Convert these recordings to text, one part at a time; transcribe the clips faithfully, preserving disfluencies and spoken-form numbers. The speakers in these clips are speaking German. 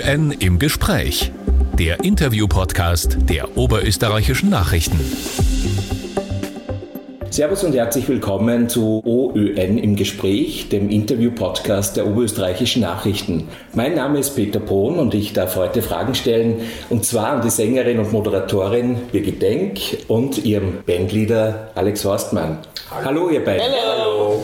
N im Gespräch, der Interview-Podcast der Oberösterreichischen Nachrichten. Servus und herzlich willkommen zu O Ö N im Gespräch, dem Interview-Podcast der Oberösterreichischen Nachrichten. Mein Name ist Peter Pohn und ich darf heute Fragen stellen, und zwar an die Sängerin und Moderatorin Birgit Denk und ihrem Bandleader Alex Horstmann. Hallo, Hallo ihr beiden. Hallo.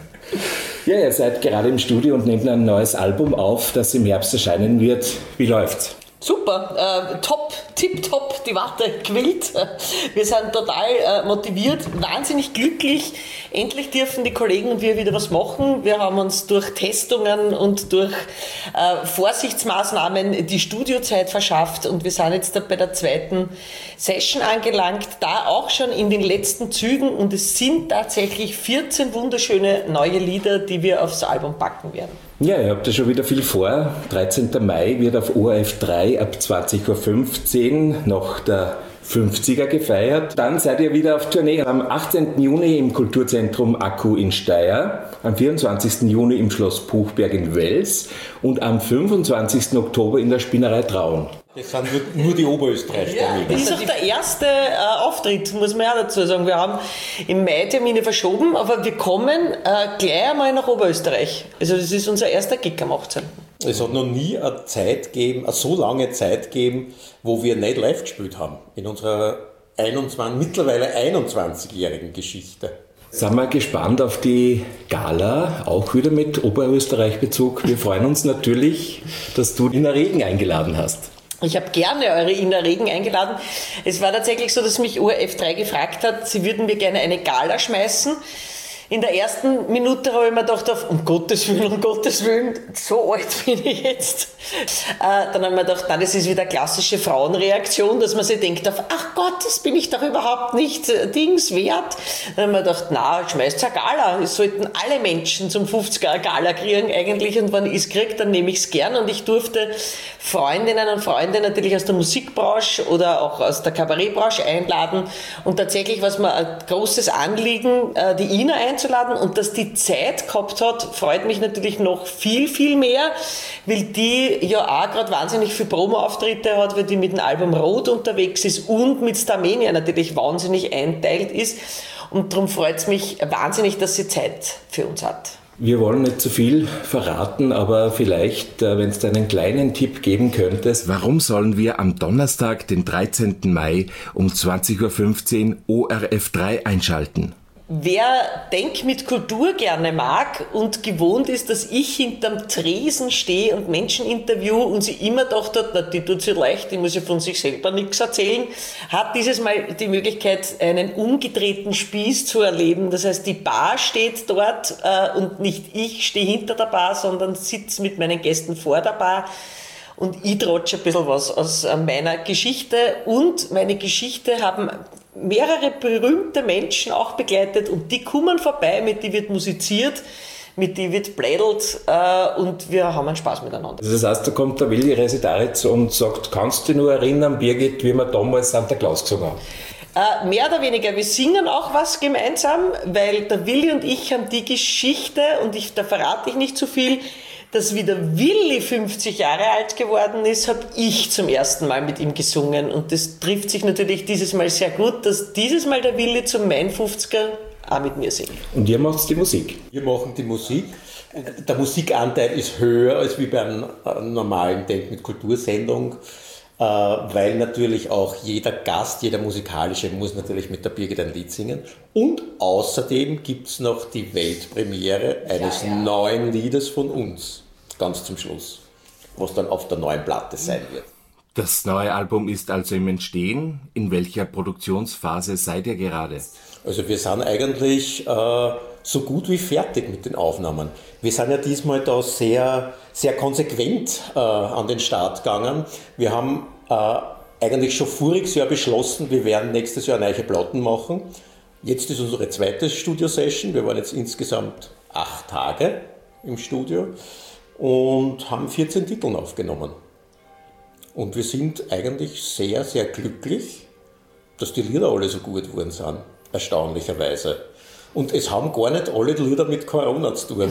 Ja, ihr seid gerade im Studio und nehmt ein neues Album auf, das im Herbst erscheinen wird. Wie läuft's? Super, äh, top, tipptopp, die Warte quillt. Wir sind total äh, motiviert, wahnsinnig glücklich. Endlich dürfen die Kollegen und wir wieder was machen. Wir haben uns durch Testungen und durch äh, Vorsichtsmaßnahmen die Studiozeit verschafft und wir sind jetzt da bei der zweiten Session angelangt, da auch schon in den letzten Zügen, und es sind tatsächlich vierzehn wunderschöne neue Lieder, die wir aufs Album packen werden. Ja, ihr habt ja schon wieder viel vor. dreizehnten Mai wird auf O R F drei ab zwanzig Uhr fünfzehn noch der fünfziger gefeiert. Dann seid ihr wieder auf Tournee. Am achtzehnten Juni im Kulturzentrum Akku in Steyr, am vierundzwanzigsten Juni im Schloss Buchberg in Wels und am fünfundzwanzigsten Oktober in der Spinnerei Traun. Das sind nur die Oberösterreicher. Ja, das ist auch der erste äh, Auftritt, muss man ja dazu sagen. Wir haben im Mai Termine verschoben, aber wir kommen äh, gleich einmal nach Oberösterreich. Also das ist unser erster Gig am achtzehnten Es hat noch nie eine Zeit gegeben, eine so lange Zeit gegeben, wo wir nicht live gespielt haben. In unserer einundzwanzig, mittlerweile einundzwanzigjährigen Geschichte. Sind wir gespannt auf die Gala, auch wieder mit Oberösterreich-Bezug. Wir freuen uns natürlich, dass du Ina Regen eingeladen hast. Ich habe gerne eure Ina Regen eingeladen. Es war tatsächlich so, dass mich O R F drei gefragt hat, sie würden mir gerne eine Gala schmeißen. In der ersten Minute habe ich mir gedacht, auf, um Gottes Willen, um Gottes Willen, so alt bin ich jetzt. Äh, dann habe ich mir gedacht, nein, das ist wieder klassische Frauenreaktion, dass man sich denkt, auf, ach Gott, das bin ich doch überhaupt nicht äh, Dings wert. Dann habe ich mir gedacht, na, schmeißt eine Gala. Es sollten alle Menschen zum fünfziger Gala kriegen eigentlich, und wenn ich es kriege, dann nehme ich es gern. Und ich durfte Freundinnen und Freunde natürlich aus der Musikbranche oder auch aus der Kabarettbranche einladen. Und tatsächlich, was mir ein großes Anliegen, äh, die Ina einzuladen, und dass die Zeit gehabt hat, freut mich natürlich noch viel, viel mehr, weil die ja auch gerade wahnsinnig viele Promo-Auftritte hat, weil die mit dem Album Rot unterwegs ist und mit Starmania natürlich wahnsinnig einteilt ist, und darum freut es mich wahnsinnig, dass sie Zeit für uns hat. Wir wollen nicht zu viel verraten, aber vielleicht, wenn es einen kleinen Tipp geben könntest. Warum sollen wir am Donnerstag, den dreizehnten Mai um zwanzig Uhr fünfzehn O R F drei einschalten? Wer Denk mit Kultur gerne mag und gewohnt ist, dass ich hinterm Tresen stehe und Menschen interview und sie immer gedacht hat, na, die tut sich leicht, die muss ja von sich selber nichts erzählen, hat dieses Mal die Möglichkeit, einen umgedrehten Spieß zu erleben. Das heißt, die Bar steht dort äh, und nicht ich stehe hinter der Bar, sondern sitze mit meinen Gästen vor der Bar. Und ich trotsche ein bisschen was aus meiner Geschichte, und meine Geschichte haben mehrere berühmte Menschen auch begleitet, und die kommen vorbei, mit die wird musiziert, mit die wird plädelt, äh, und wir haben einen Spaß miteinander. Das heißt, da kommt der Willi Residaritz und sagt, kannst du dich nur erinnern, Birgit, wie wir damals Santa Claus gesungen haben? Äh, mehr oder weniger, wir singen auch was gemeinsam, weil der Willi und ich haben die Geschichte, und ich, da verrate ich nicht zu viel, dass wie der Willi fünfzig Jahre alt geworden ist, habe ich zum ersten Mal mit ihm gesungen. Und das trifft sich natürlich dieses Mal sehr gut, dass dieses Mal der Willi zum mein fünfziger auch mit mir singt. Und ihr macht die Musik? Wir machen die Musik. Der Musikanteil ist höher als wie bei einer normalen Denk mit Kultursendung, weil natürlich auch jeder Gast, jeder Musikalische muss natürlich mit der Birgit ein Lied singen. Und außerdem gibt es noch die Weltpremiere eines ja, ja. neuen Liedes von uns, ganz zum Schluss, was dann auf der neuen Platte sein wird. Das neue Album ist also im Entstehen. In welcher Produktionsphase seid ihr gerade? Also wir sind eigentlich äh, so gut wie fertig mit den Aufnahmen. Wir sind ja diesmal da sehr, sehr konsequent äh, an den Start gegangen. Wir haben äh, eigentlich schon voriges Jahr beschlossen, wir werden nächstes Jahr neue Platten machen. Jetzt ist unsere zweite Studio-Session. Wir waren jetzt insgesamt acht Tage im Studio und haben vierzehn Titel aufgenommen. Und wir sind eigentlich sehr, sehr glücklich, dass die Lieder alle so gut geworden sind, erstaunlicherweise. und es haben gar nicht alle Lieder mit Corona zu tun.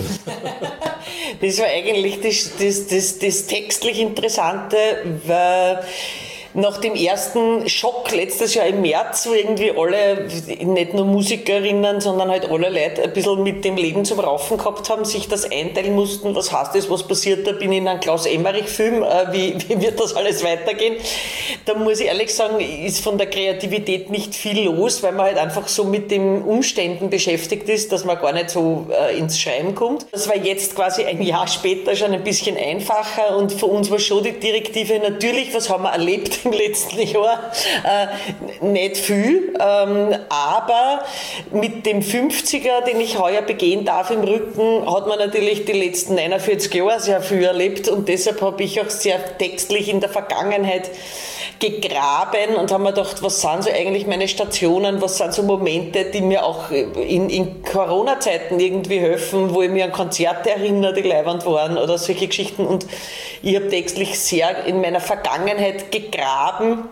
Das war eigentlich das, das, das, das textlich Interessante, weil nach dem ersten Schock letztes Jahr im März, wo irgendwie alle, nicht nur Musikerinnen, sondern halt alle Leute ein bisschen mit dem Leben zum Raufen gehabt haben, sich das einteilen mussten, was heißt das, was passiert, da bin ich in einem Klaus-Emmerich-Film, äh, wie, wie wird das alles weitergehen? Da muss ich ehrlich sagen, ist von der Kreativität nicht viel los, weil man halt einfach so mit den Umständen beschäftigt ist, dass man gar nicht so äh, ins Schreiben kommt. Das war jetzt quasi ein Jahr später schon ein bisschen einfacher und für uns war schon die Direktive natürlich, was haben wir erlebt im letzten Jahr, äh, nicht viel, ähm, aber mit dem fünfziger, den ich heuer begehen darf im Rücken, hat man natürlich die letzten neunundvierzig Jahre sehr viel erlebt und deshalb habe ich auch sehr textlich in der Vergangenheit gegraben und haben mir gedacht, was sind so eigentlich meine Stationen, was sind so Momente, die mir auch in, in Corona-Zeiten irgendwie helfen, wo ich mir an Konzerte erinnere, die leibend waren oder solche Geschichten, und ich habe textlich sehr in meiner Vergangenheit gegraben.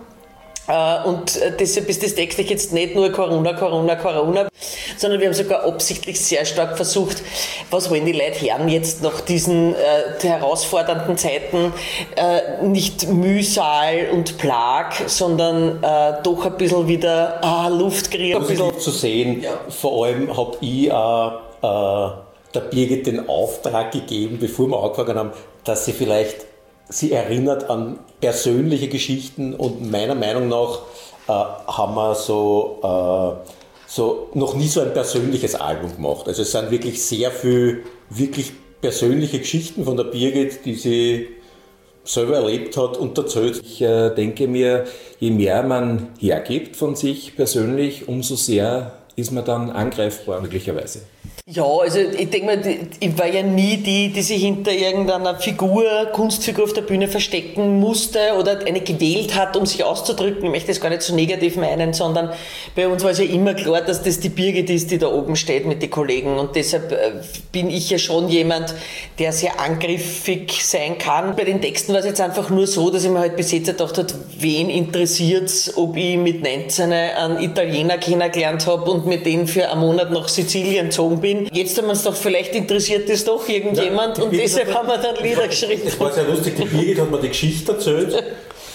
Und deshalb ist das textlich jetzt nicht nur Corona, Corona, Corona, sondern wir haben sogar absichtlich sehr stark versucht, was wollen die Leute hören jetzt nach diesen äh, herausfordernden Zeiten, äh, nicht Mühsal und Plag, sondern äh, doch ein bisschen wieder ah, Luft kriegen. Ein bisschen zu sehen, ja. Vor allem habe ich äh, äh, der Birgit den Auftrag gegeben, bevor wir angefangen haben, dass sie vielleicht sie erinnert an persönliche Geschichten, und meiner Meinung nach äh, haben wir so, äh, so noch nie so ein persönliches Album gemacht. Also es sind wirklich sehr viele wirklich persönliche Geschichten von der Birgit, die sie selber erlebt hat und erzählt. Ich äh, denke mir, je mehr man hergibt von sich persönlich, umso sehr ist man dann angreifbar möglicherweise. Ja, also ich denke mal, ich war ja nie die, die sich hinter irgendeiner Figur, Kunstfigur auf der Bühne verstecken musste oder eine gewählt hat, um sich auszudrücken. Ich möchte das gar nicht so negativ meinen, sondern bei uns war es ja immer klar, dass das die Birgit ist, die da oben steht mit den Kollegen, und deshalb bin ich ja schon jemand, der sehr angriffig sein kann. Bei den Texten war es jetzt einfach nur so, dass ich mir halt bis jetzt gedacht habe, wen interessiert's, ob ich mit neunzehn einen Italiener kennengelernt habe und mit denen für einen Monat nach Sizilien gezogen bin. Jetzt haben wir uns doch, vielleicht interessiert das doch irgendjemand, ja, und deshalb haben wir dann Lieder geschrieben. Das war sehr lustig, die Birgit hat mir die Geschichte erzählt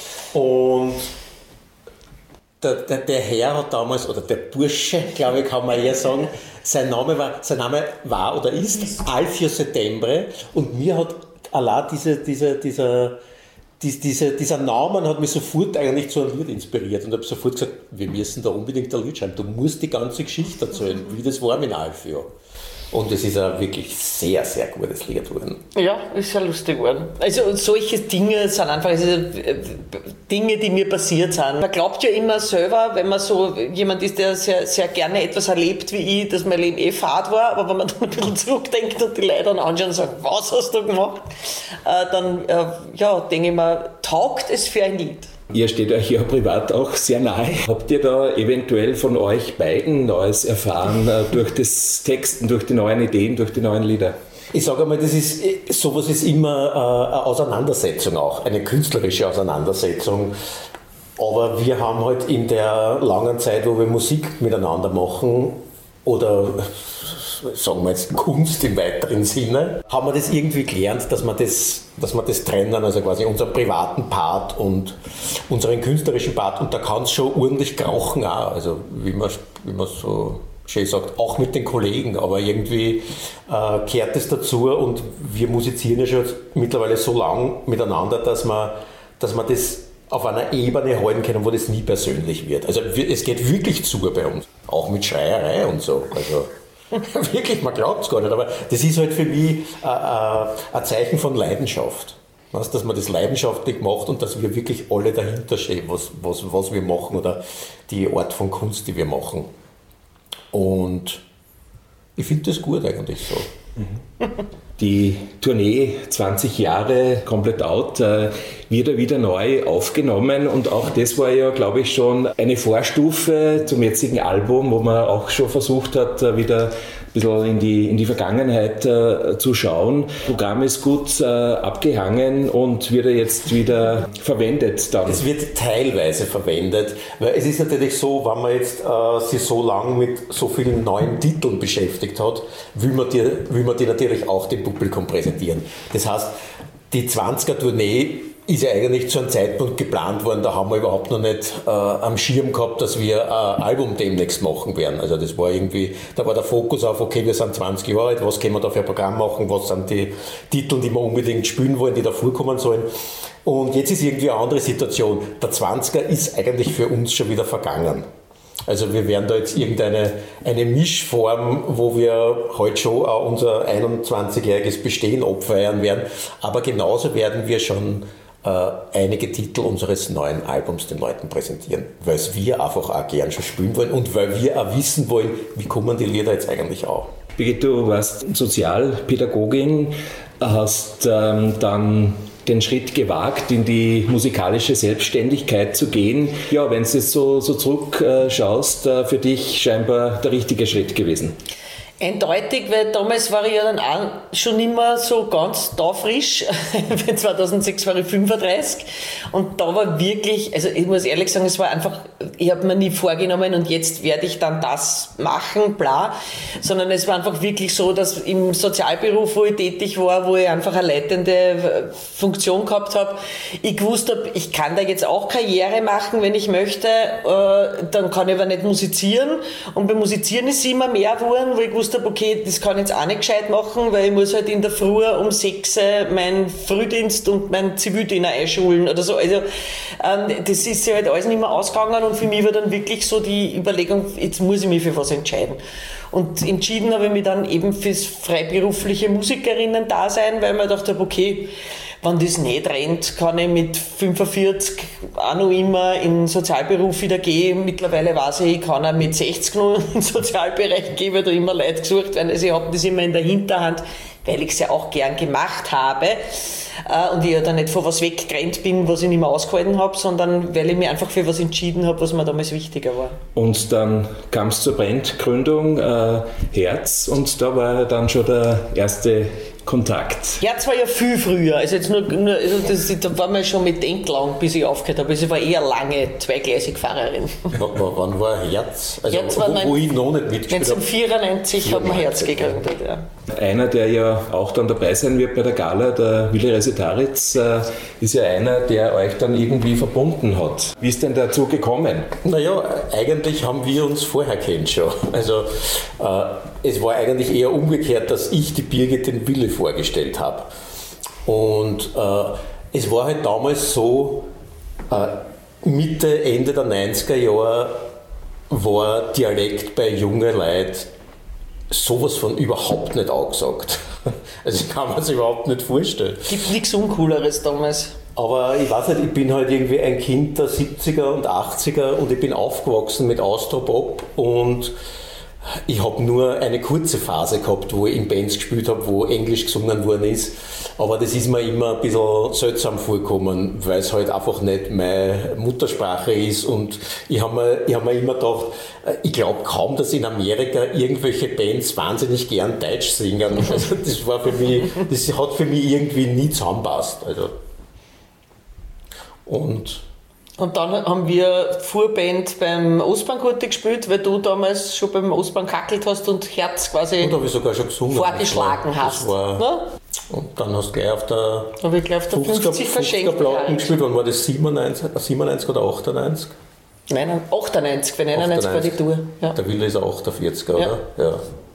und der, der, der Herr hat damals, oder der Bursche, glaube ich, kann man eher sagen, sein Name war, sein Name war oder ist Alfio Settembre, und mir hat allein diese, diese, dieser Dies, diese, dieser Name hat mich sofort eigentlich zu einem Lied inspiriert und habe sofort gesagt, wir müssen da unbedingt ein Lied schreiben. Du musst die ganze Geschichte erzählen, wie das war mit Alfio. Und es ist ein wirklich sehr, sehr gutes Lied geworden. Ja, ist sehr lustig geworden. Also solche Dinge sind einfach also, Dinge, die mir passiert sind. Man glaubt ja immer selber, wenn man so jemand ist, der sehr, sehr gerne etwas erlebt wie ich, dass mein Leben eh fad war, aber wenn man dann ein bisschen zurückdenkt und die Leute dann anschauen und sagen, was hast du gemacht, äh, dann äh, ja, denke ich mir, taugt es für ein Lied. Ihr steht euch ja privat auch sehr nahe. Habt ihr da eventuell von euch beiden Neues erfahren äh, durch das Texten, durch die neuen Ideen, durch die neuen Lieder? Ich sage einmal, das ist, sowas ist immer äh, eine Auseinandersetzung auch, eine künstlerische Auseinandersetzung. Aber wir haben halt in der langen Zeit, wo wir Musik miteinander machen, oder sagen wir jetzt Kunst im weiteren Sinne, haben wir das irgendwie gelernt, dass wir das, dass wir das trennen, also quasi unseren privaten Part und unseren künstlerischen Part, und da kann es schon ordentlich krauchen auch, also wie man, wie man so schön sagt, auch mit den Kollegen, aber irgendwie äh, kehrt es dazu, und wir musizieren ja schon mittlerweile so lang miteinander, dass man, dass man das auf einer Ebene halten können, wo das nie persönlich wird. Also es geht wirklich zu bei uns, auch mit Schreierei und so, also wirklich, man glaubt es gar nicht, aber das ist halt für mich äh, äh, ein Zeichen von Leidenschaft. Weißt, dass man das leidenschaftlich macht und dass wir wirklich alle dahinter stehen, was, was, was wir machen oder die Art von Kunst, die wir machen. Und ich finde das gut eigentlich so. Die Tournee zwanzig Jahre Komplett Out äh, wird ja wieder neu aufgenommen, und auch das war ja, glaube ich, schon eine Vorstufe zum jetzigen Album, wo man auch schon versucht hat, wieder ein bisschen in die, in die Vergangenheit äh, zu schauen. Das Programm ist gut äh, abgehangen und wird jetzt wieder verwendet dann. Es wird teilweise verwendet, weil es ist natürlich so, wenn man jetzt äh, sich so lange mit so vielen neuen Titeln beschäftigt hat, will man die, will man die natürlich auch dem Publikum präsentieren. Das heißt, die zwanziger-Tournee ist ja eigentlich zu einem Zeitpunkt geplant worden, da haben wir überhaupt noch nicht äh, am Schirm gehabt, dass wir ein Album demnächst machen werden. Also das war irgendwie, da war der Fokus auf, okay, wir sind zwanzig Jahre alt, was können wir da für ein Programm machen, was sind die Titel, die wir unbedingt spielen wollen, die da vorkommen sollen. Und jetzt ist irgendwie eine andere Situation. Der zwanziger ist eigentlich für uns schon wieder vergangen. Also wir werden da jetzt irgendeine eine Mischform, wo wir heute schon auch unser einundzwanzigjähriges Bestehen abfeiern werden, aber genauso werden wir schon äh, einige Titel unseres neuen Albums den Leuten präsentieren, weil es wir einfach auch gern schon spielen wollen und weil wir auch wissen wollen, wie kommen die Lieder jetzt eigentlich auch. Birgit, du warst Sozialpädagogin, hast ähm, dann den Schritt gewagt, in die musikalische Selbstständigkeit zu gehen. Ja, wenn du jetzt so, so zurückschaust, äh, für dich scheinbar der richtige Schritt gewesen. Eindeutig, weil damals war ich ja dann auch schon immer so ganz taufrisch. zweitausendsechs war ich fünfunddreißig und da war wirklich, also ich muss ehrlich sagen, es war einfach, ich habe mir nie vorgenommen und jetzt werde ich dann das machen, bla, sondern es war einfach wirklich so, dass im Sozialberuf, wo ich tätig war, wo ich einfach eine leitende Funktion gehabt habe, ich gewusst habe, ich kann da jetzt auch Karriere machen, wenn ich möchte, dann kann ich aber nicht musizieren und beim Musizieren ist es immer mehr geworden, wo ich gewusst habe, okay, das kann ich jetzt auch nicht gescheit machen, weil ich muss halt in der Früh um sechs meinen Frühdienst und meinen Zivildiener einschulen oder so. Also ähm, das ist ja halt alles nicht mehr ausgegangen und für mich war dann wirklich so die Überlegung, jetzt muss ich mich für was entscheiden. Und entschieden habe ich mich dann eben fürs freiberufliche Musikerinnen-Dasein, weil ich mir gedacht habe, okay, wenn das nicht rennt, kann ich mit fünfundvierzig auch noch immer in den Sozialberuf wieder gehen. Mittlerweile weiß ich, ich kann auch mit sechzig noch in den Sozialbereich gehen, weil da immer Leute gesucht werden. Also ich habe das immer in der Hinterhand, weil ich es ja auch gern gemacht habe. Und ich ja dann nicht vor was weggerannt bin, was ich nicht mehr ausgehalten habe, sondern weil ich mich einfach für was entschieden habe, was mir damals wichtiger war. Und dann kam es zur Bandgründung äh, Herz und da war dann schon der erste Kontakt. Herz war ja viel früher, also jetzt nur, nur also das, da war man schon mit Denklang, bis ich aufgehört habe. Also ich war eher lange zweigleisig Fahrerin. W- wann war Herz? Also Herz war wo, wo ich noch nicht mitgespielt habe. neunzehnhundertvierundneunzig hat man Herz gegründet. Ja. Einer, der ja auch dann dabei sein wird bei der Gala, der Willi Resetaritz, äh, ist ja einer, der euch dann irgendwie verbunden hat. Wie ist denn dazu gekommen? Naja, eigentlich haben wir uns vorher kennt schon. Also äh, es war eigentlich eher umgekehrt, dass ich die Birgit den Willi vorgestellt habe. Und äh, es war halt damals so, äh, Mitte, Ende der neunziger Jahre war Dialekt bei jungen Leuten sowas von überhaupt nicht angesagt. Also ich kann mir das überhaupt nicht vorstellen. Gibt nichts Uncooleres damals. Aber ich weiß nicht, ich bin halt irgendwie ein Kind der siebziger und achtziger und ich bin aufgewachsen mit Austropop und ich habe nur eine kurze Phase gehabt, wo ich in Bands gespielt habe, wo Englisch gesungen worden ist. Aber das ist mir immer ein bisschen seltsam vorgekommen, weil es halt einfach nicht meine Muttersprache ist. Und ich habe mir, ich hab mir immer gedacht, ich glaube kaum, dass in Amerika irgendwelche Bands wahnsinnig gern Deutsch singen. Also das war für mich, das hat für mich irgendwie nie zusammenpasst. Also. Und Und dann haben wir Fuhrband beim Ostbahnkurte gespielt, weil du damals schon beim Ostbahn kackelt hast und Herz quasi und habe ich sogar schon gesungen, vorgeschlagen das war, hast. Das war, ne? Und dann hast du gleich auf der, Hab ich gleich auf der fünfzig verschenkt. Platten gespielt. Wann war das? siebenundneunzig, siebenundneunzig oder achtundneunzig? Nein, achtundneunzig, weil neunundneunzig war die Tour. Ja. Der Wille ist ein achtundvierziger, Ja. oder? Ja.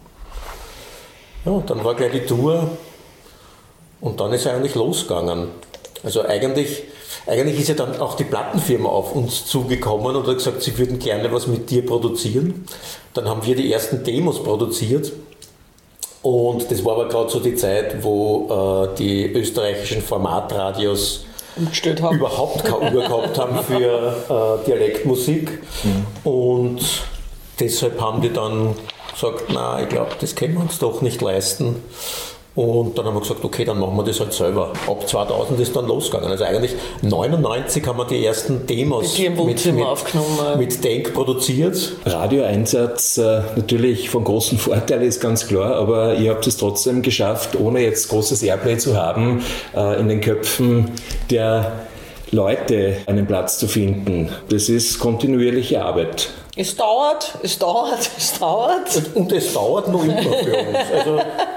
Ja, dann war gleich die Tour und dann ist es eigentlich losgegangen. Also eigentlich, eigentlich ist ja dann auch die Plattenfirma auf uns zugekommen und hat gesagt, sie würden gerne was mit dir produzieren. Dann haben wir die ersten Demos produziert. Und das war aber gerade so die Zeit, wo äh, die österreichischen Formatradios haben. überhaupt keine Uhr gehabt haben für äh, Dialektmusik. Mhm. Und deshalb haben die dann gesagt, na, ich glaube, das können wir uns doch nicht leisten. Und dann haben wir gesagt, okay, dann machen wir das halt selber. Ab zweitausend ist dann losgegangen. Also eigentlich neunundneunzig haben wir die ersten Demos die im Wohnzimmer mit, aufgenommen. mit Denk produziert. Radioeinsatz äh, natürlich von großem Vorteil, ist ganz klar, aber ihr habt es trotzdem geschafft, ohne jetzt großes Airplay zu haben, äh, in den Köpfen der Leute einen Platz zu finden. Das ist kontinuierliche Arbeit. Es dauert, es dauert, es dauert. Und, und es dauert noch immer für uns. Also,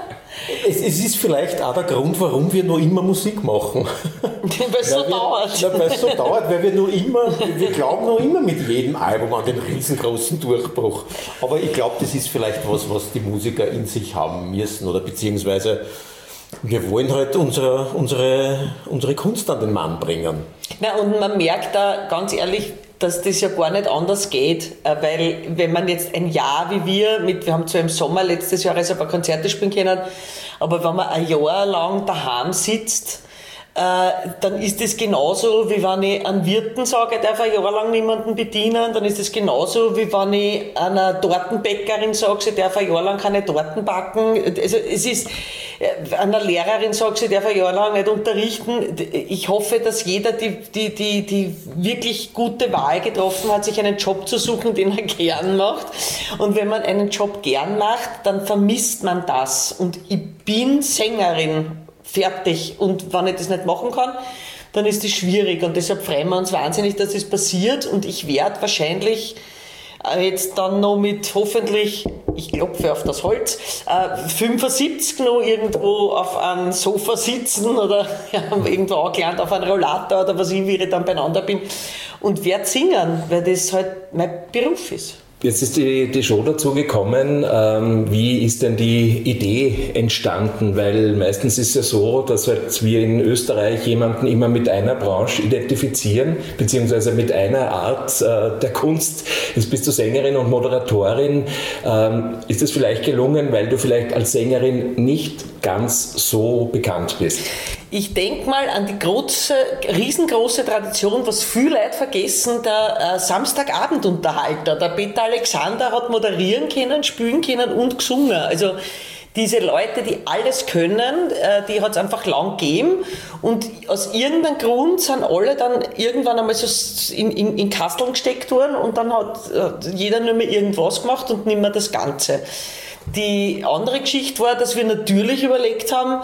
es, es ist vielleicht auch der Grund, warum wir noch immer Musik machen. Weil es so wir, dauert. Na, weil es so dauert, weil wir noch immer, wir glauben noch immer mit jedem Album an den riesengroßen Durchbruch. Aber ich glaube, das ist vielleicht was, was die Musiker in sich haben müssen oder beziehungsweise wir wollen halt unsere, unsere, unsere Kunst an den Mann bringen. Na, und man merkt da ganz ehrlich, dass das ja gar nicht anders geht, weil wenn man jetzt ein Jahr wie wir, mit, wir haben zwar im Sommer letztes Jahr ein paar Konzerte spielen können, aber wenn man ein Jahr lang daheim sitzt, äh, dann ist das genauso, wie wenn ich einem Wirten sage, er darf ein Jahr lang niemanden bedienen, dann ist das genauso, wie wenn ich einer Tortenbäckerin sage, sie darf ein Jahr lang keine Torten backen. Also es ist, einer Lehrerin sage, sie darf ein Jahr lang nicht unterrichten. Ich hoffe, dass jeder die, die, die, die wirklich gute Wahl getroffen hat, sich einen Job zu suchen, den er gern macht. Und wenn man einen Job gern macht, dann vermisst man das. Und ich bin Sängerin. Fertig. Und wenn ich das nicht machen kann, dann ist das schwierig. Und deshalb freuen wir uns wahnsinnig, dass das passiert. Und ich werde wahrscheinlich jetzt dann noch mit hoffentlich, ich klopfe auf das Holz, äh, fünfundsiebzig noch irgendwo auf einem Sofa sitzen oder ja, irgendwo angelandet auf einem Rollator oder was ich, wie ich dann beieinander bin und werde singen, weil das halt mein Beruf ist. Jetzt ist die, die Show dazu gekommen. Ähm, wie ist denn die Idee entstanden? Weil meistens ist es ja so, dass halt wir in Österreich jemanden immer mit einer Branche identifizieren, beziehungsweise mit einer Art äh, der Kunst. Jetzt bist du Sängerin und Moderatorin. Ähm, ist es vielleicht gelungen, weil du vielleicht als Sängerin nicht ganz so bekannt bist? Ich denke mal an die große, riesengroße Tradition, was viele Leute vergessen, der äh, Samstagabendunterhalter. Der Peter Alexander hat moderieren können, spielen können und gesungen. Also diese Leute, die alles können, äh, die hat es einfach lang gegeben. Und aus irgendeinem Grund sind alle dann irgendwann einmal so in, in, in Kasteln gesteckt worden und dann hat äh, jeder nur mehr irgendwas gemacht und nicht mehr das Ganze. Die andere Geschichte war, dass wir natürlich überlegt haben,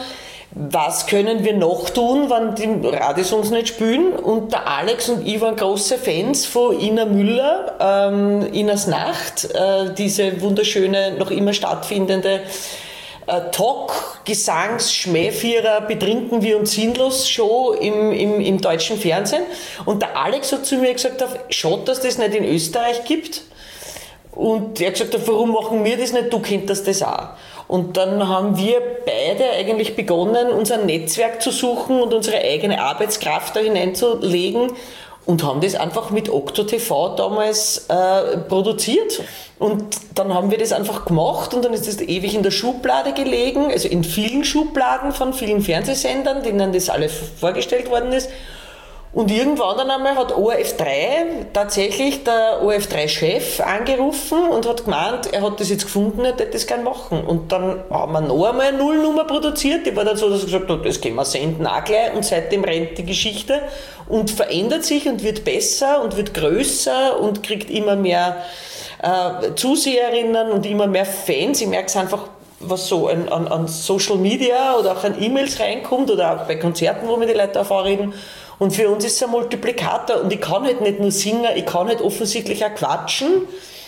was können wir noch tun, wenn die Radios uns nicht spielen? Und der Alex und ich waren große Fans von Ina Müller, ähm, Inas Nacht, äh, diese wunderschöne, noch immer stattfindende äh, Talk, Gesangs-, Schmähvierer, Betrinken wir uns sinnlos Show im, im, im deutschen Fernsehen. Und der Alex hat zu mir gesagt, schade, dass das nicht in Österreich gibt. Und er hat gesagt, warum machen wir das nicht, du könntest das auch. Und dann haben wir beide eigentlich begonnen, unser Netzwerk zu suchen und unsere eigene Arbeitskraft da hineinzulegen und haben das einfach mit Okto T V damals äh, produziert. Und dann haben wir das einfach gemacht und dann ist das ewig in der Schublade gelegen, also in vielen Schubladen von vielen Fernsehsendern, denen das alles vorgestellt worden ist. Und irgendwann dann einmal hat O R F drei tatsächlich der O R F drei Chef angerufen und hat gemeint, er hat das jetzt gefunden, er hätte das gerne machen. Und dann haben wir noch einmal eine Nullnummer produziert, die war dann so, dass er gesagt hat, das können wir senden auch gleich. Und seitdem rennt die Geschichte und verändert sich und wird besser und wird größer und kriegt immer mehr äh, Zuseherinnen und immer mehr Fans. Ich merke es einfach, was so an, an, an Social Media oder auch an E-Mails reinkommt oder auch bei Konzerten, wo mir die Leute davon reden. Und für uns ist es ein Multiplikator und ich kann halt nicht nur singen, ich kann halt offensichtlich auch quatschen.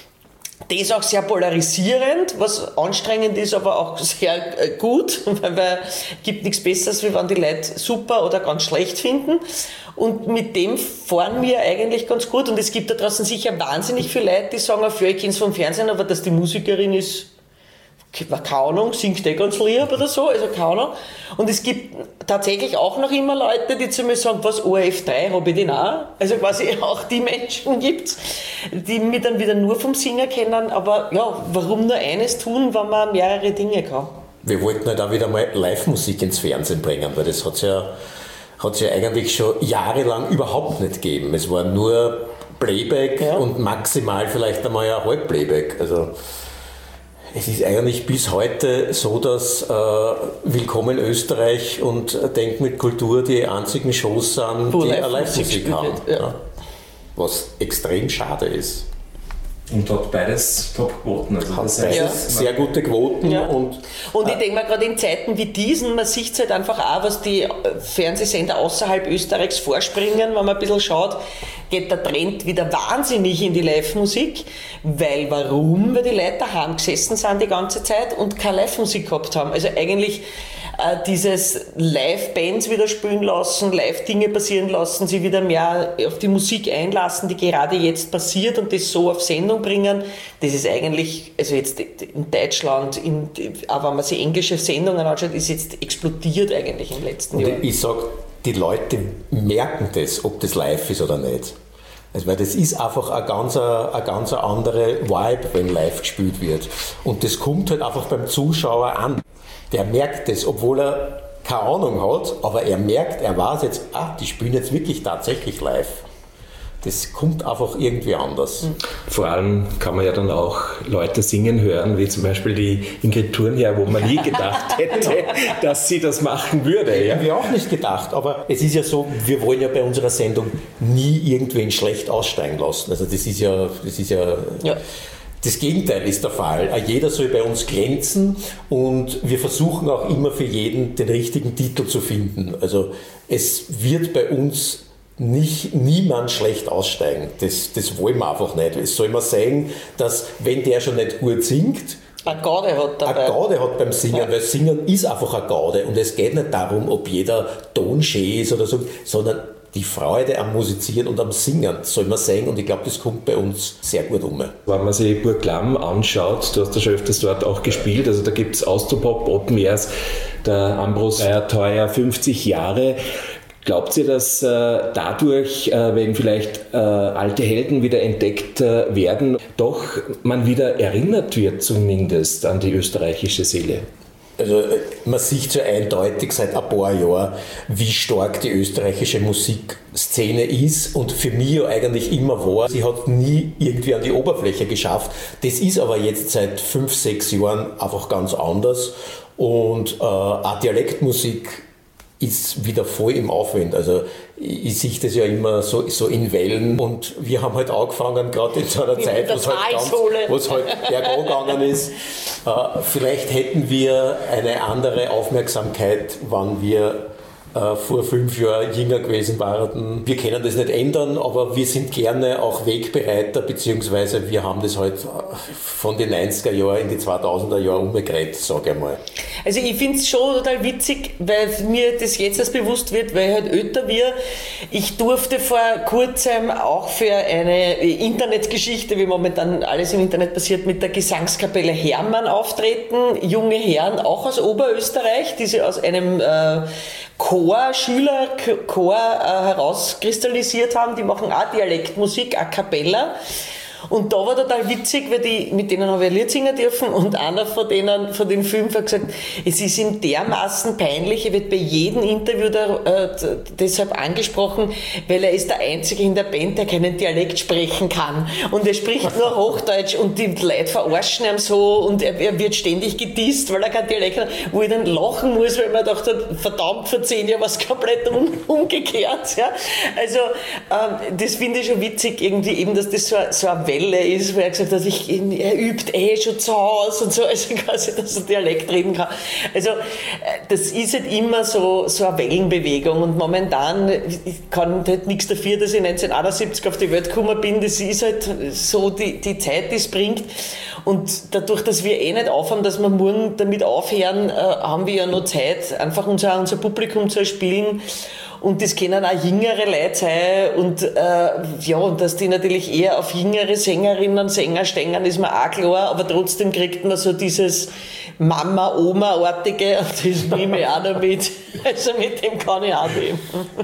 Das ist auch sehr polarisierend, was anstrengend ist, aber auch sehr gut, weil es gibt nichts Besseres, wie wenn die Leute super oder ganz schlecht finden. Und mit dem fahren wir eigentlich ganz gut. Und es gibt da draußen sicher wahnsinnig viele Leute, die sagen, ja, ich kenne es vom Fernsehen, aber dass die Musikerin ist, keine Ahnung, singt eh ganz lieb oder so, also keine Ahnung. Und es gibt tatsächlich auch noch immer Leute, die zu mir sagen, was, O R F drei, habe ich den auch? Also quasi auch die Menschen gibt's, die mich dann wieder nur vom Singen kennen, aber ja, warum nur eines tun, wenn man mehrere Dinge kann? Wir wollten halt auch wieder mal Live-Musik ins Fernsehen bringen, weil das hat's ja, hat's ja eigentlich schon jahrelang überhaupt nicht gegeben. Es war nur Playback ja. und maximal vielleicht einmal ein Halbplayback, also Es ist eigentlich bis heute so, dass äh, Willkommen Österreich und Denk mit Kultur die einzigen Shows sind, Wo die Live eine Live-Musik haben. Ja. Ja. Was extrem schade ist. Und hat beides Top-Quoten. Also Hat das beides Ja. sehr gute Quoten. Ja. Und, Und ich äh, denke mal, gerade in Zeiten wie diesen, man sieht es halt einfach auch, was die Fernsehsender außerhalb Österreichs vorspringen, wenn man ein bisschen schaut, geht der Trend wieder wahnsinnig in die Live-Musik. Weil, warum? Weil die Leute daheim gesessen sind die ganze Zeit und keine Live-Musik gehabt haben. Also eigentlich äh, dieses Live-Bands wieder spielen lassen, Live-Dinge passieren lassen, sie wieder mehr auf die Musik einlassen, die gerade jetzt passiert und das so auf Sendung bringen, das ist eigentlich, also jetzt in Deutschland, in, aber wenn man sich englische Sendungen anschaut, ist jetzt explodiert eigentlich im letzten Jahr. Und ich sage, die Leute merken das, ob das live ist oder nicht. Also, weil das ist einfach eine ganz, eine ganz andere Vibe, wenn live gespielt wird. Und das kommt halt einfach beim Zuschauer an. Der merkt das, obwohl er keine Ahnung hat, aber er merkt, er weiß jetzt, ah, die spielen jetzt wirklich tatsächlich live. Das kommt einfach irgendwie anders. Vor allem kann man ja dann auch Leute singen hören, wie zum Beispiel die Ingrid Thurnherr, wo man nie gedacht hätte, dass sie das machen würde. Ja? Haben wir auch nicht gedacht, aber es ist ja so, wir wollen ja bei unserer Sendung nie irgendwen schlecht aussteigen lassen. Also das ist ja, das ist ja, Ja. Das Gegenteil ist der Fall. Jeder soll bei uns glänzen und wir versuchen auch immer für jeden den richtigen Titel zu finden. Also es wird bei uns nicht niemand schlecht aussteigen. Das, das wollen wir einfach nicht. Es soll man sagen, dass wenn der schon nicht gut singt, eine Gaude hat dabei. eine Gaude hat beim Singen, Ja. weil Singen ist einfach eine Gaude und es geht nicht darum, ob jeder Ton schön ist oder so, sondern die Freude am Musizieren und am Singen soll man sagen und ich glaube, das kommt bei uns sehr gut um. Wenn man sich Burg Lamm anschaut, du hast ja schon öfters dort auch gespielt, also da gibt es Austropop, Open Airs, der Ambros Teuer fünfzig Jahre. Glaubt ihr, dass äh, dadurch, äh, wenn vielleicht äh, alte Helden wieder entdeckt äh, werden, doch man wieder erinnert wird zumindest an die österreichische Seele? Also man sieht so eindeutig seit ein paar Jahren, wie stark die österreichische Musikszene ist und für mich ja eigentlich immer war. Sie hat nie irgendwie an die Oberfläche geschafft. Das ist aber jetzt seit fünf, sechs Jahren einfach ganz anders und äh, auch Dialektmusik ist wieder voll im Aufwind. Also ich, ich sehe das ja immer so, so in Wellen und wir haben halt angefangen, gerade in so einer Mit Zeit, der wo es halt, ganz, Talsohle. wo es halt bergab gegangen ist. Äh, vielleicht hätten wir eine andere Aufmerksamkeit, wann wir äh, vor fünf Jahren jünger gewesen waren. Wir können das nicht ändern, aber wir sind gerne auch Wegbereiter, beziehungsweise wir haben das halt von den neunziger Jahren in die zweitausender Jahre umgedreht, sage ich mal. Also ich finde es schon total witzig, weil mir das jetzt erst bewusst wird, weil ich halt älter wird. Ich durfte vor kurzem auch für eine Internetgeschichte, wie momentan alles im Internet passiert, mit der Gesangskapelle Hermann auftreten. Junge Herren, auch aus Oberösterreich, die sie aus einem äh, Chor, Schülerchor äh, herauskristallisiert haben. Die machen auch Dialektmusik, a cappella. Und da war total witzig, weil die, mit denen habe ich ein Lied singen dürfen und einer von denen, von den fünf hat gesagt, es ist ihm dermaßen peinlich, er wird bei jedem Interview da, äh, deshalb angesprochen, weil er ist der Einzige in der Band, der keinen Dialekt sprechen kann. Und er spricht nur Hochdeutsch und die Leute verarschen ihn so und er, er wird ständig gedisst, weil er keinen Dialekt hat, wo ich dann lachen muss, weil man dachte, verdammt, vor zehn Jahren war es komplett um, umgekehrt. Ja? Also ähm, das finde ich schon witzig, irgendwie eben, dass das so, so eine Welle ist, wo er gesagt hat, ich, er übt eh schon zu Hause und so, also quasi, dass er Dialekt reden kann. Also das ist halt immer so, so eine Wellenbewegung und momentan, ich kann halt nichts dafür, dass ich neunzehnhunderteinundsiebzig auf die Welt gekommen bin, das ist halt so die, die Zeit, die es bringt und dadurch, dass wir eh nicht aufhören, dass wir morgen damit aufhören, haben wir ja noch Zeit, einfach unser, unser Publikum zu erspielen. Und das können auch jüngere Leute sein und äh, ja, und dass die natürlich eher auf jüngere Sängerinnen und Sänger stehen, ist mir auch klar, aber trotzdem kriegt man so dieses Mama-Oma-artige und das nehme ich auch noch mit. Also mit dem kann ich auch leben.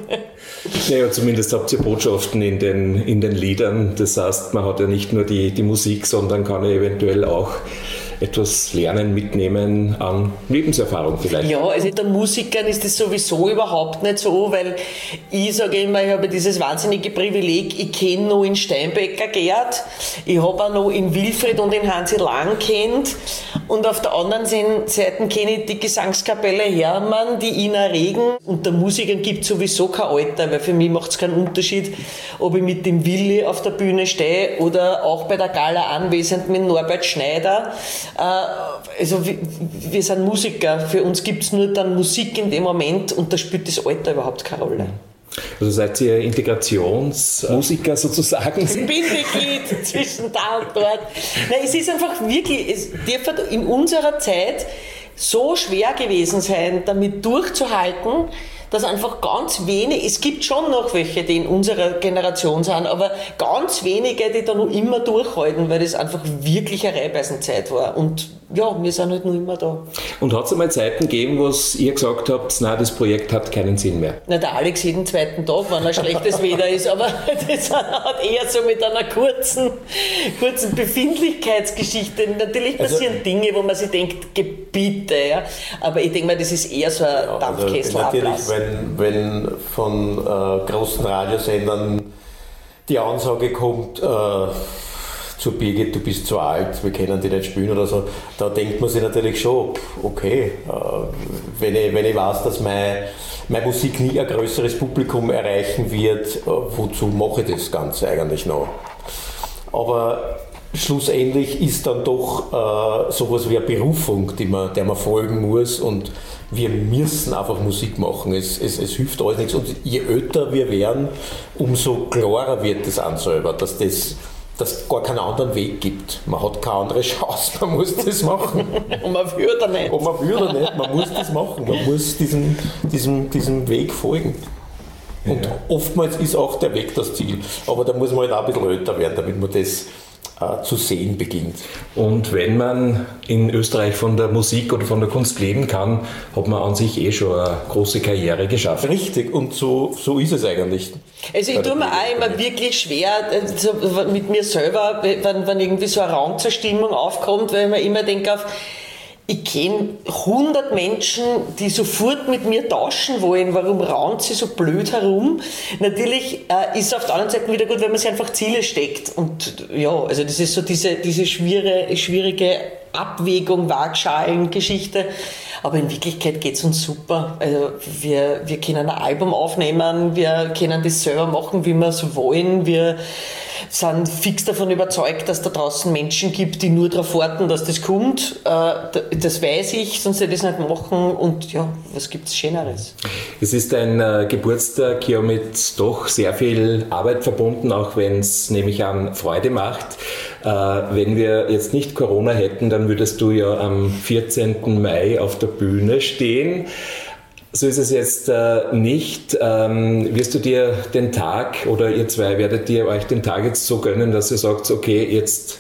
Naja, zumindest habt ihr Botschaften in den, in den Liedern. Das heißt, man hat ja nicht nur die, die Musik, sondern kann ja eventuell auch etwas lernen, mitnehmen an Lebenserfahrung vielleicht. Ja, also der Musikern ist das sowieso überhaupt nicht so, weil ich sage immer, ich habe dieses wahnsinnige Privileg, ich kenne noch in Steinbecker Gerd, ich habe auch noch in Wilfried und in Hansi Lang kennt Und auf der anderen Seite kenne ich die Gesangskapelle Hermann, die Ina Regen. Unter Musikern gibt es sowieso kein Alter, weil für mich macht es keinen Unterschied, ob ich mit dem Willi auf der Bühne stehe oder auch bei der Gala anwesend mit Norbert Schneider. Also wir sind Musiker, für uns gibt es nur dann Musik in dem Moment und da spielt das Alter überhaupt keine Rolle. Also seid ihr Integrationsmusiker sozusagen? Das Bindeglied zwischen da und dort. Nein, es ist einfach wirklich, es dürfte in unserer Zeit so schwer gewesen sein, damit durchzuhalten, dass einfach ganz wenig, es gibt schon noch welche, die in unserer Generation sind, aber ganz wenige, die da noch immer durchhalten, weil das einfach wirklich eine Reibeißenzeit war. Und ja, wir sind halt noch immer da. Und hat es einmal Zeiten gegeben, wo ihr gesagt habt, nein, das Projekt hat keinen Sinn mehr? Na, der Alex jeden zweiten Tag, wenn ein schlechtes Wetter ist, aber das hat eher so mit einer kurzen, kurzen Befindlichkeitsgeschichte. Natürlich passieren also, Dinge, wo man sich denkt, Gebiete, ja. Aber ich denke mal, das ist eher so ein ja, Dampfkesselablass. Also wenn, wenn von äh, großen Radiosendern die Ansage kommt, äh, zu Birgit, du bist zu alt, wir können die nicht spielen oder so, da denkt man sich natürlich schon, okay, äh, wenn, ich, wenn ich weiß, dass mein, meine Musik nie ein größeres Publikum erreichen wird, äh, wozu mache ich das Ganze eigentlich noch? Aber schlussendlich ist dann doch äh, sowas wie eine Berufung, die man, der man folgen muss und wir müssen einfach Musik machen. Es, es, es hilft alles nichts. Und je älter wir werden, umso klarer wird das an selber, dass das dass es gar keinen anderen Weg gibt. Man hat keine andere Chance, man muss das machen. Und man will oder nicht. Und man will oder nicht, man muss das machen. Man muss diesem, diesem, diesem Weg folgen. Und ja. Oftmals ist auch der Weg das Ziel. Aber da muss man halt auch ein bisschen älter werden, damit man das äh, zu sehen beginnt. Und wenn man in Österreich von der Musik oder von der Kunst leben kann, hat man an sich eh schon eine große Karriere geschafft. Richtig, und so, so ist es eigentlich. Also ich tue mir auch immer wirklich schwer also mit mir selber, wenn, wenn irgendwie so eine Raumzerstimmung aufkommt, weil ich mir immer denke, auf, ich kenne hundert Menschen, die sofort mit mir tauschen wollen. Warum raunt sie so blöd herum? Natürlich äh, ist es auf der anderen Seite wieder gut, wenn man sich einfach Ziele steckt. Und ja, also das ist so diese, diese schwierige, schwierige Abwägung, Waagschalengeschichte. Aber in Wirklichkeit geht es uns super. Also wir, wir können ein Album aufnehmen, wir können das selber machen, wie wir es wollen. Wir sind fix davon überzeugt, dass da draußen Menschen gibt, die nur darauf warten, dass das kommt. Das weiß ich, sonst hätte ich das nicht machen. Und ja, was gibt es Schöneres? Es ist ein äh, Geburtstag hier mit doch sehr viel Arbeit verbunden, auch wenn es nämlich an Freude macht. Äh, wenn wir jetzt nicht Corona hätten, dann würdest du ja am vierzehnten Mai auf der Bühne stehen. So ist es jetzt äh, nicht. Ähm, wirst du dir den Tag oder ihr zwei werdet ihr euch den Tag jetzt so gönnen, dass ihr sagt, okay, jetzt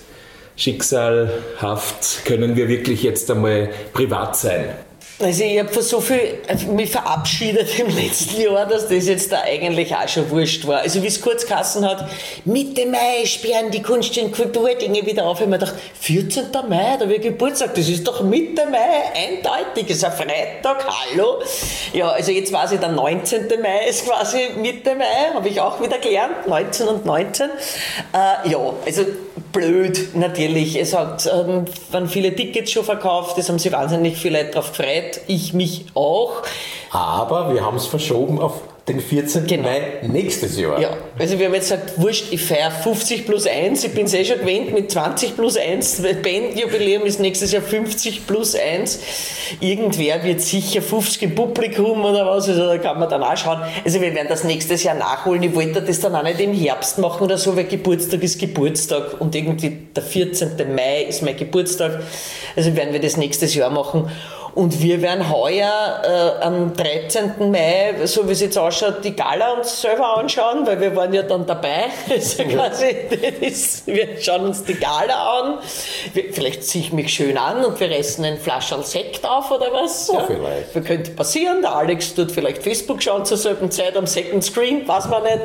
schicksalhaft können wir wirklich jetzt einmal privat sein? Also ich habe für so viel mich verabschiedet im letzten Jahr, dass das jetzt da eigentlich auch schon wurscht war. Also wie es kurz geheißen hat, Mitte Mai sperren die Kunst- und Kulturdinge wieder auf. Ich habe mir gedacht, vierzehnten Mai, da habe ich Geburtstag, das ist doch Mitte Mai, eindeutig, das ist ein Freitag, hallo. Ja, also jetzt weiß ich, der neunzehnten Mai ist quasi Mitte Mai, habe ich auch wieder gelernt, neunzehn und neunzehn. Äh, ja, also blöd natürlich. Es hat, ähm, waren viele Tickets schon verkauft, es haben sich wahnsinnig viele Leute drauf gefreut. Ich mich auch. Aber wir haben es verschoben auf den vierzehnten Genau. Mai nächstes Jahr. Ja, also wir haben jetzt gesagt, wurscht, ich feiere fünfzig plus eins, ich bin es eh schon gewöhnt mit zwanzig plus eins, Bandjubiläum ist nächstes Jahr fünfzig plus eins. Irgendwer wird sicher fünfzig im Publikum oder was, also da kann man dann auch schauen. Also wir werden das nächstes Jahr nachholen, ich wollte das dann auch nicht im Herbst machen oder so, weil Geburtstag ist Geburtstag und irgendwie der vierzehnten Mai ist mein Geburtstag, also werden wir das nächstes Jahr machen. Und wir werden heuer äh, am dreizehnten Mai, so wie es jetzt ausschaut, die Gala uns selber anschauen, weil wir waren ja dann dabei. Also quasi, das, wir schauen uns die Gala an. Wir, vielleicht ziehe ich mich schön an und wir essen ein Flascherl Sekt auf oder was. Ja, ja. vielleicht. Das könnte passieren. Der Alex tut vielleicht Facebook schauen zur selben Zeit am Second Screen, weiß man nicht.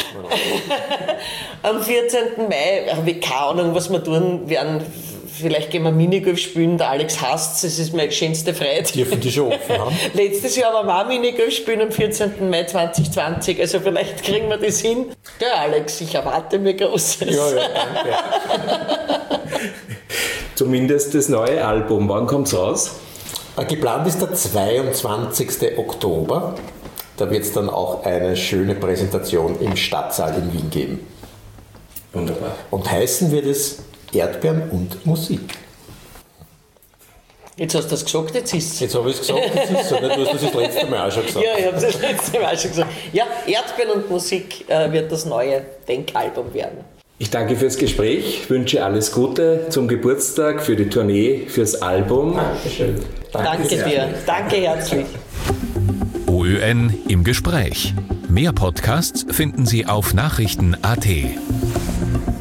Ja, am vierzehnten Mai habe ich keine Ahnung, was wir tun werden. Vielleicht gehen wir Minigolf spielen, der Alex hasst es, es ist meine schönste Freude. Dürfen die schon offen haben? Letztes Jahr waren wir auch Minigolf spielen am vierzehnten Mai zwanzig zwanzig, also vielleicht kriegen wir das hin. Ja, Alex, ich erwarte mir Großes. Ja, ja, danke. zumindest das neue Album. Wann kommt es raus? Geplant ist der zweiundzwanzigsten Oktober. Da wird es dann auch eine schöne Präsentation im Stadtsaal in Wien geben. Wunderbar. Und heißen wird es Erdbeeren und Musik. Jetzt hast du das gesagt, jetzt ist es. Jetzt habe ich es gesagt, jetzt ist es so. Du hast das das letzte Mal auch schon gesagt. Ja, ich habe das letzte Mal schon gesagt. Ja, Erdbeeren und Musik äh, wird das neue Denkalbum werden. Ich danke fürs Gespräch, wünsche alles Gute zum Geburtstag, für die Tournee, fürs Album. Dankeschön. Danke, Danke dir. Danke herzlich. O Ö N im Gespräch. Mehr Podcasts finden Sie auf Nachrichten punkt a t.